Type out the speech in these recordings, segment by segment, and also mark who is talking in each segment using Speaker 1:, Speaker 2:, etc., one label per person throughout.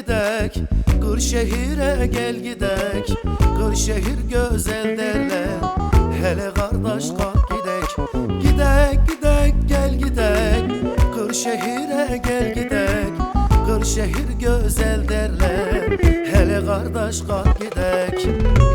Speaker 1: gidek, Kırşehir'e gel gidek. Kırşehir güzel derler, hele kardeş kalk gidek. Gidek gidek gel gidek, Kırşehir'e gel gidek. Kırşehir güzel derler, hele kardeş kalk gidek.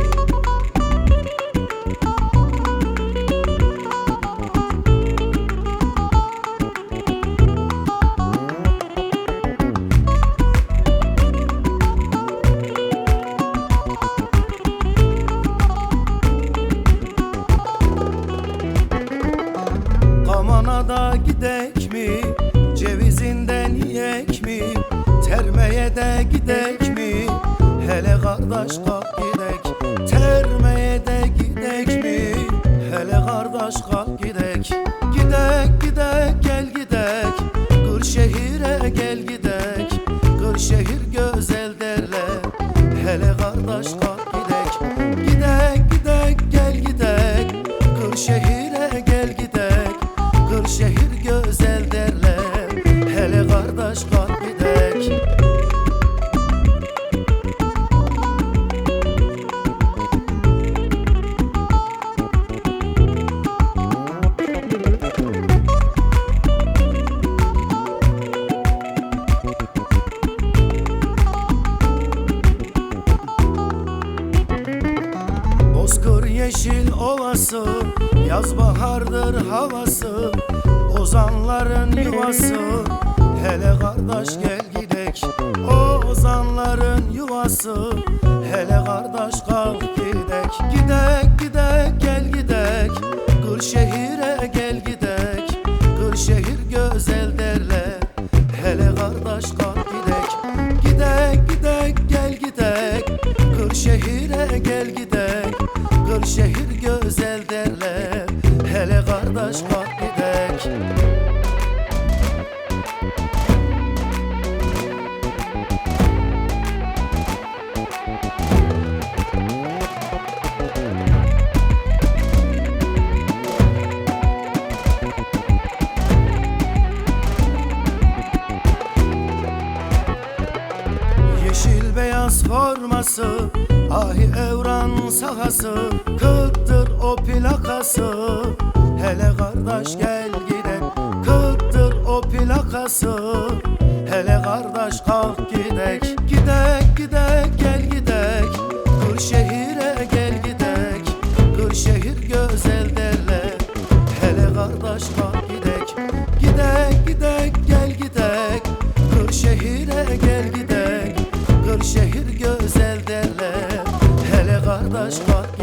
Speaker 1: Kamana'da gidek mi, cevizinden yiyek mi? Termeye de gidek mi, hele kardeş kalk gidek. Termeye de gidek mi, hele kardeş kalk gidek. Gidek gidek gel gidek, Kırşehir'e gel gidek. Kırşehir güzel derler, hele kardeş kalk gidek. Gidek gidek gel gidek, Kırşehir'e gel gidek. Kırşehir güzel derler, hele kardeş kalk gidek. Bozkır yeşil ovası, yaz bahardır havası. Ozanların yuvası, hele kardeş gel gidek. Ozanların yuvası, hele kardeş kalk gidek. Gidek gidek gel gidek, Kırşehir'e gel gidek. Kırşehir güzel derler, hele kardeş kalk gidek. Gidek gidek gel gidek, Kırşehir'e gel gidek. Kırşehir güzel derler, hele kardeş kalk gidek. Yeşil beyaz forması, ahi evran sahası. Kıttır o plakası, hele kardeş gel gidek. Kıttır o plakası, hele kardeş kalk gidek. Gidek gidek gel gidek, Kırşehir'e gel gidek. Kırşehir güzel derler, hele kardeş kalk gidek. Gidek gidek gel gidek, Kırşehir'e gel gidek. Kırşehir güzel derler, hele kardeş kalk